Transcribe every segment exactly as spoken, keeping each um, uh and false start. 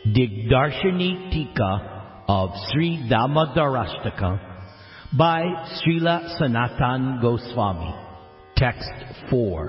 Digdarshini Tika of Sri Damodarashtaka by Srila Sanatan Goswami. Text four.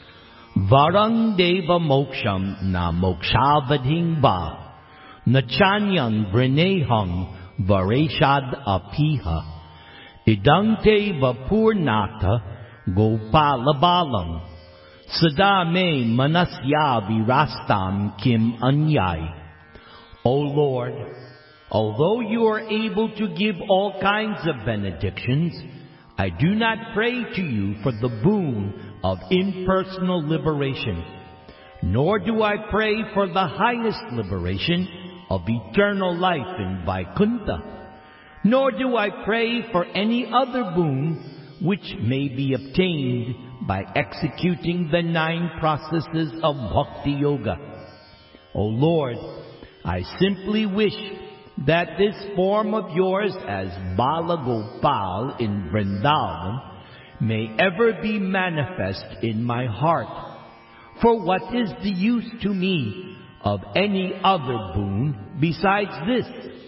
Varang Deva Moksham Na Mokshavadhing Ba Nachanyang Vrinehang Vareshad Apiha Idangte Vapurnata Gopalabalam Sadame Manasya Virastam Kim Anyai. O Lord, although you are able to give all kinds of benedictions, I do not pray to you for the boon of impersonal liberation, nor do I pray for the highest liberation of eternal life in Vaikuntha, nor do I pray for any other boon which may be obtained by executing the nine processes of Bhakti Yoga. O Lord, I simply wish that this form of yours as Bala Gopal in Vrindavan may ever be manifest in my heart. For what is the use to me of any other boon besides this?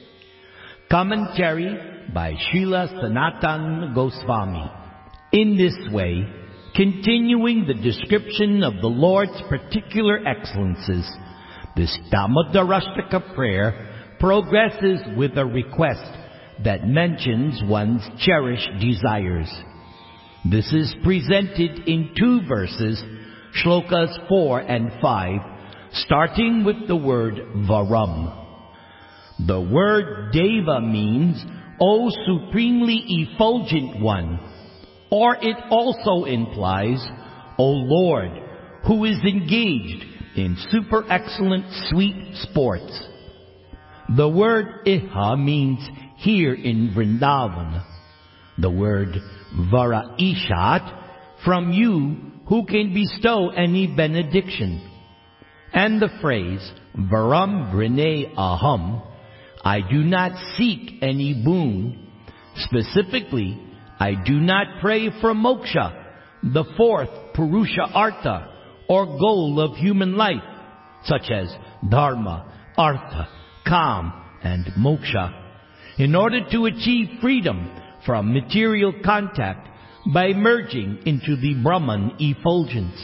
Commentary by Srila Sanatan Goswami. In this way, continuing the description of the Lord's particular excellences, this Damodarashtaka prayer progresses with a request that mentions one's cherished desires. This is presented in two verses, shlokas four and five, starting with the word Varam. The word Deva means, O supremely effulgent one, or it also implies, O Lord, who is engaged in super excellent sweet sports. The word Iha means here in Vrindavan. The word Varaishat, from you who can bestow any benediction. And the phrase Varam Vrine Aham, I do not seek any boon. Specifically, I do not pray for moksha, the fourth Purusha Artha, or goal of human life, such as dharma, artha, kam, and moksha, in order to achieve freedom from material contact by merging into the Brahman effulgence.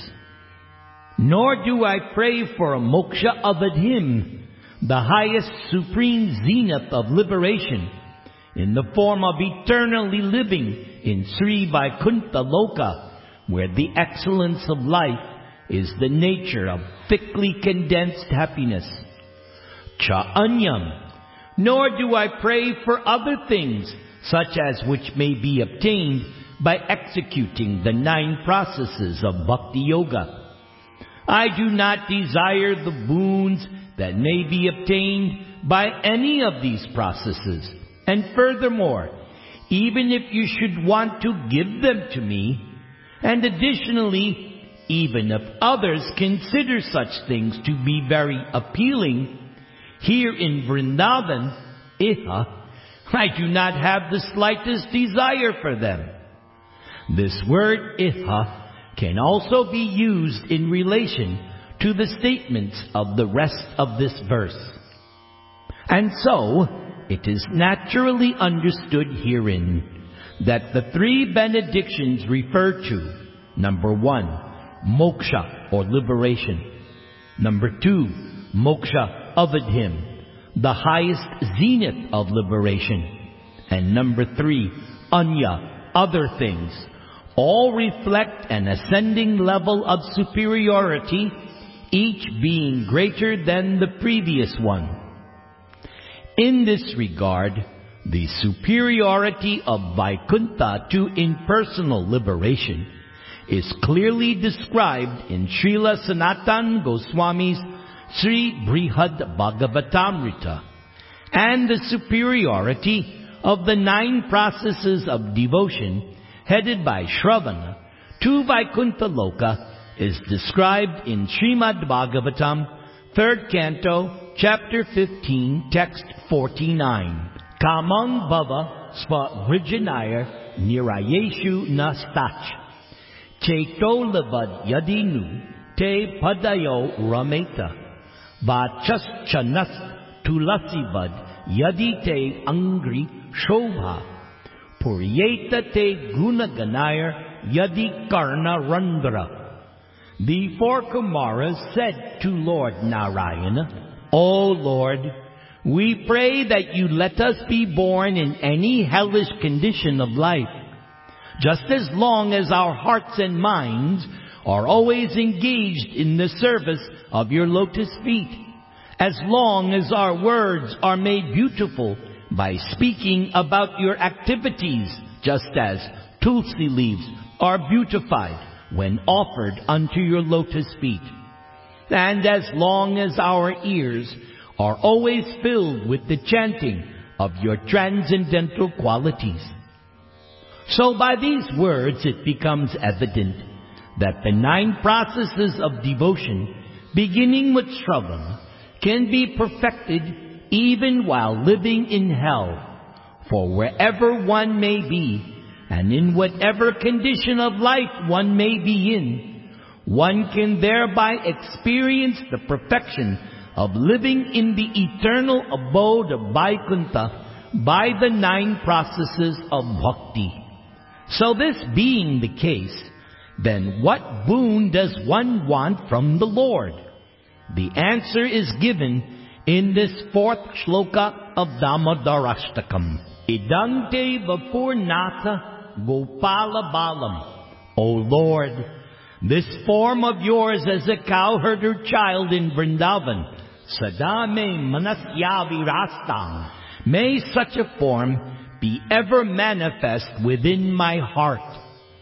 Nor do I pray for a moksha avadhim, the highest supreme zenith of liberation, in the form of eternally living in Sri Vaikuntha Loka, where the excellence of life is the nature of thickly condensed happiness. Cha anyam, nor do I pray for other things, such as which may be obtained by executing the nine processes of Bhakti Yoga. I do not desire the boons that may be obtained by any of these processes. And furthermore, even if you should want to give them to me, and additionally, even if others consider such things to be very appealing, here in Vrindavan, Iha, I do not have the slightest desire for them. This word Iha can also be used in relation to the statements of the rest of this verse. And so, it is naturally understood herein that the three benedictions referred to, number one, moksha or liberation, number two, moksha avadhim, the highest zenith of liberation, and number three, anya, other things, all reflect an ascending level of superiority, each being greater than the previous one. In this regard, the superiority of Vaikuntha to impersonal liberation is clearly described in Srila Sanatan Goswami's Sri Brihad Bhagavatamrita, and the superiority of the nine processes of devotion headed by Shravana to Vaikuntha Loka is described in Srimad Bhagavatam, third canto, chapter fifteen, text forty-nine. Kamang bhava sva vrijinaya nirayeshu nastach. Cheto levad yadinu te padayo rameta. Vachaschanas tulasivad yadite angri shobha, puryeta te gunaganayar yadi karna randra. The four Kumaras said to Lord Narayana, O Lord, we pray that you let us be born in any hellish condition of life, just as long as our hearts and minds are always engaged in the service of your lotus feet, as long as our words are made beautiful by speaking about your activities, just as tulsi leaves are beautified when offered unto your lotus feet, and as long as our ears are always filled with the chanting of your transcendental qualities. So by these words it becomes evident that the nine processes of devotion, beginning with Shravan, can be perfected even while living in hell. For wherever one may be, and in whatever condition of life one may be in, one can thereby experience the perfection of living in the eternal abode of Vaikuntha by the nine processes of bhakti. So this being the case, then what boon does one want from the Lord? The answer is given in this fourth shloka of Damodarashtakam. Idang te vapurnatha gopala balam. O Lord, this form of yours as a cowherder child in Vrindavan, sada me manasya virastang, may such a form be ever manifest within my heart.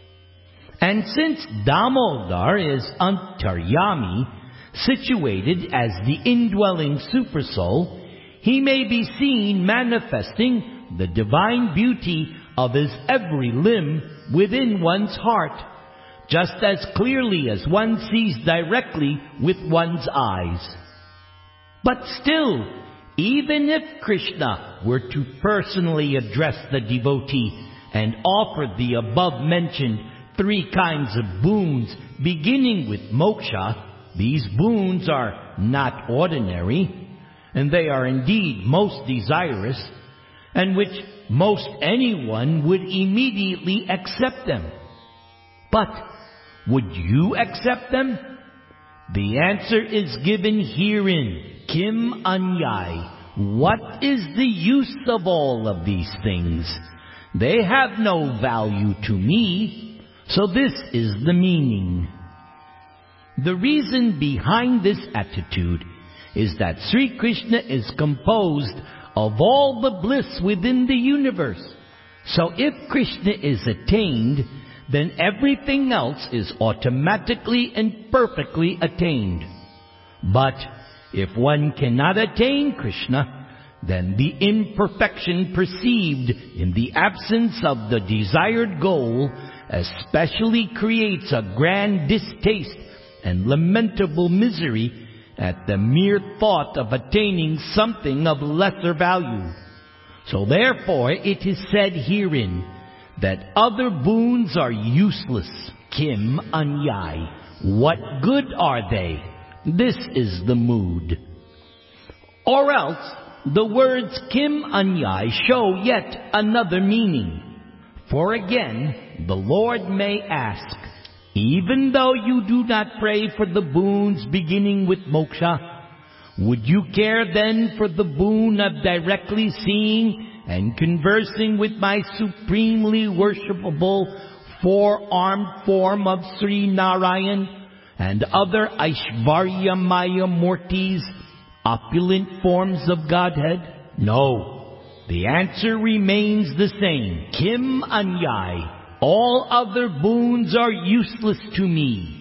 And since Damodar is Antaryami, situated as the indwelling Supersoul, he may be seen manifesting the divine beauty of his every limb within one's heart, just as clearly as one sees directly with one's eyes. But still, even if Krishna were to personally address the devotee and offer the above-mentioned three kinds of boons, beginning with moksha, these boons are not ordinary, and they are indeed most desirous, and which most anyone would immediately accept them. But would you accept them? The answer is given herein. Kim anyai. What is the use of all of these things? They have no value to me. So this is the meaning. The reason behind this attitude is that Sri Krishna is composed of all the bliss within the universe. So if Krishna is attained, then everything else is automatically and perfectly attained. But if one cannot attain Krishna, then the imperfection perceived in the absence of the desired goal especially creates a grand distaste and lamentable misery at the mere thought of attaining something of lesser value. So therefore it is said herein that other boons are useless. Kim anyai. What good are they? This is the mood. Or else, the words Kim anyai show yet another meaning. For again, the Lord may ask, even though you do not pray for the boons beginning with moksha, would you care then for the boon of directly seeing and conversing with my supremely worshipable four-armed form of Sri Narayan and other Aishvarya Maya Murtis, opulent forms of Godhead? No. The answer remains the same. Kim anyai. All other boons are useless to me.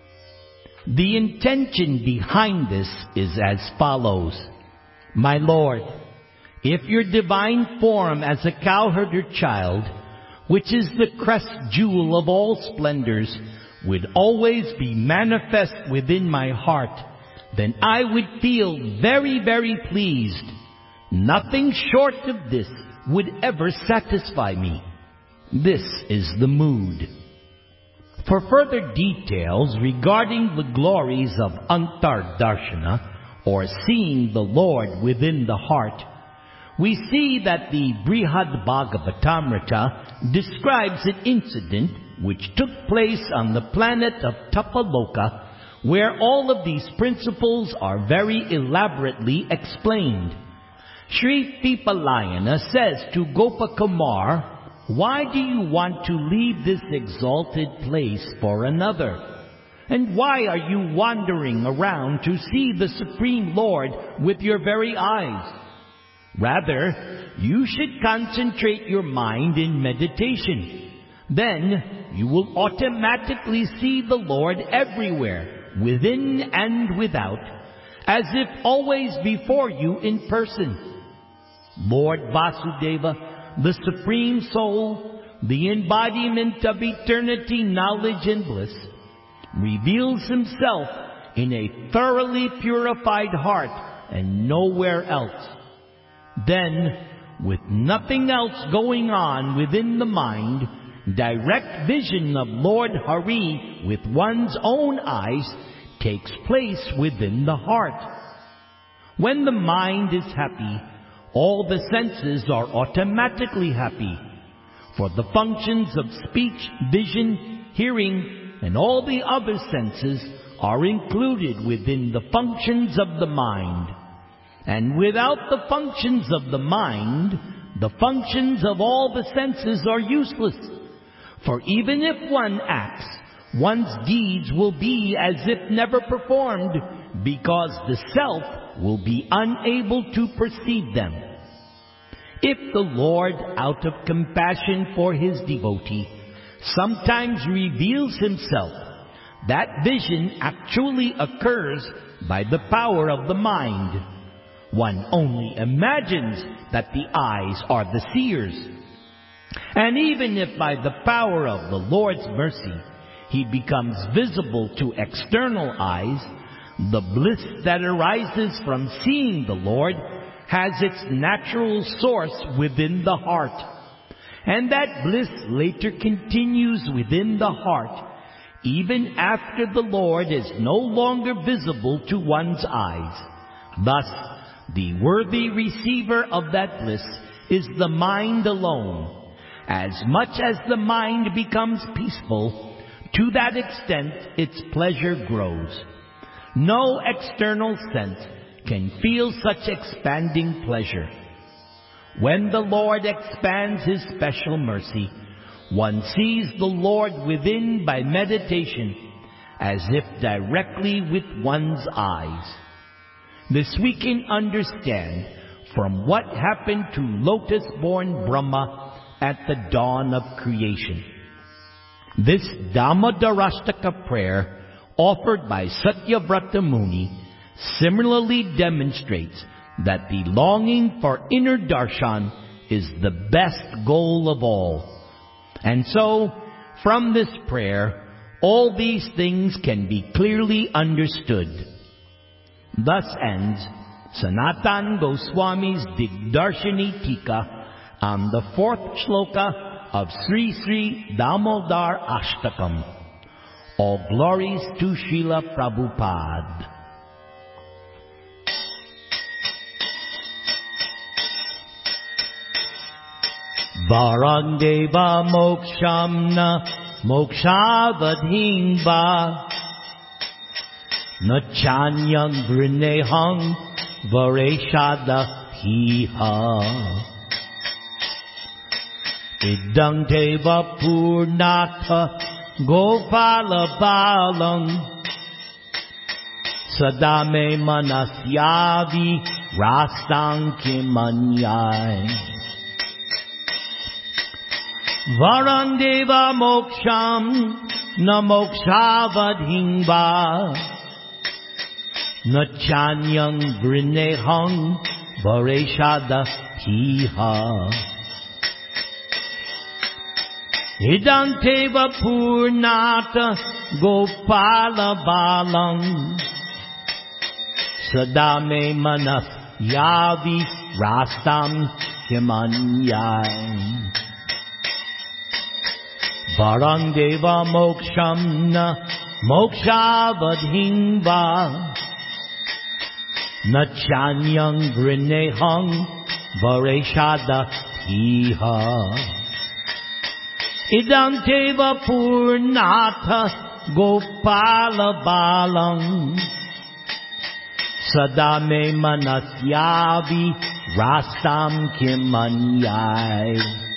The intention behind this is as follows. My Lord, if your divine form as a cowherder child, which is the crest jewel of all splendors, would always be manifest within my heart, then I would feel very, very pleased. Nothing short of this would ever satisfy me. This is the mood. For further details regarding the glories of Antar Darshana, or seeing the Lord within the heart, we see that the Brihad Bhagavatamrita describes an incident which took place on the planet of Tapaloka, where all of these principles are very elaborately explained. Sri Pipalayana says to Gopakumar, "Why do you want to leave this exalted place for another? And why are you wandering around to see the Supreme Lord with your very eyes? Rather, you should concentrate your mind in meditation. Then you will automatically see the Lord everywhere, within and without, as if always before you in person. Lord Vasudeva, the Supreme Soul, the embodiment of eternity, knowledge and bliss, reveals Himself in a thoroughly purified heart and nowhere else. Then, with nothing else going on within the mind, direct vision of Lord Hari with one's own eyes takes place within the heart. When the mind is happy, all the senses are automatically happy, for the functions of speech, vision, hearing, and all the other senses are included within the functions of the mind. And without the functions of the mind, the functions of all the senses are useless. For even if one acts, one's deeds will be as if never performed, because the self will be unable to perceive them. If the Lord, out of compassion for His devotee, sometimes reveals Himself, that vision actually occurs by the power of the mind. One only imagines that the eyes are the seers. And even if by the power of the Lord's mercy He becomes visible to external eyes, the bliss that arises from seeing the Lord has its natural source within the heart. And that bliss later continues within the heart, even after the Lord is no longer visible to one's eyes. Thus, the worthy receiver of that bliss is the mind alone. As much as the mind becomes peaceful, to that extent its pleasure grows. No external sense can feel such expanding pleasure. When the Lord expands His special mercy, one sees the Lord within by meditation, as if directly with one's eyes. This we can understand from what happened to lotus-born Brahma at the dawn of creation. This Damodarashtaka prayer offered by Satyavrata Muni similarly demonstrates that the longing for inner darshan is the best goal of all. And so, from this prayer, all these things can be clearly understood. Thus ends Sanatan Goswami's Digdarshini Tika on the fourth shloka of Sri Sri Damodar Ashtakam. All glories to Srila Prabhupada. Varandeva mokshamna mokshavadhingva nachanyam grinehang vareshada hiha idang deva purnatha gopala balam sadame manasyavi rasang kimanyai Varandeva moksham na mokshavadhingva nachanyam grinehang vareshada hiha idam teva purnata gopala balam sadame manas yavi rastam himanyai Varandeva moksham na mokshavadhingva Nachanyang grinehang vareshada iha. Idam teva purnatha gopala balang. Sadame manasyavi rastam kimanyai.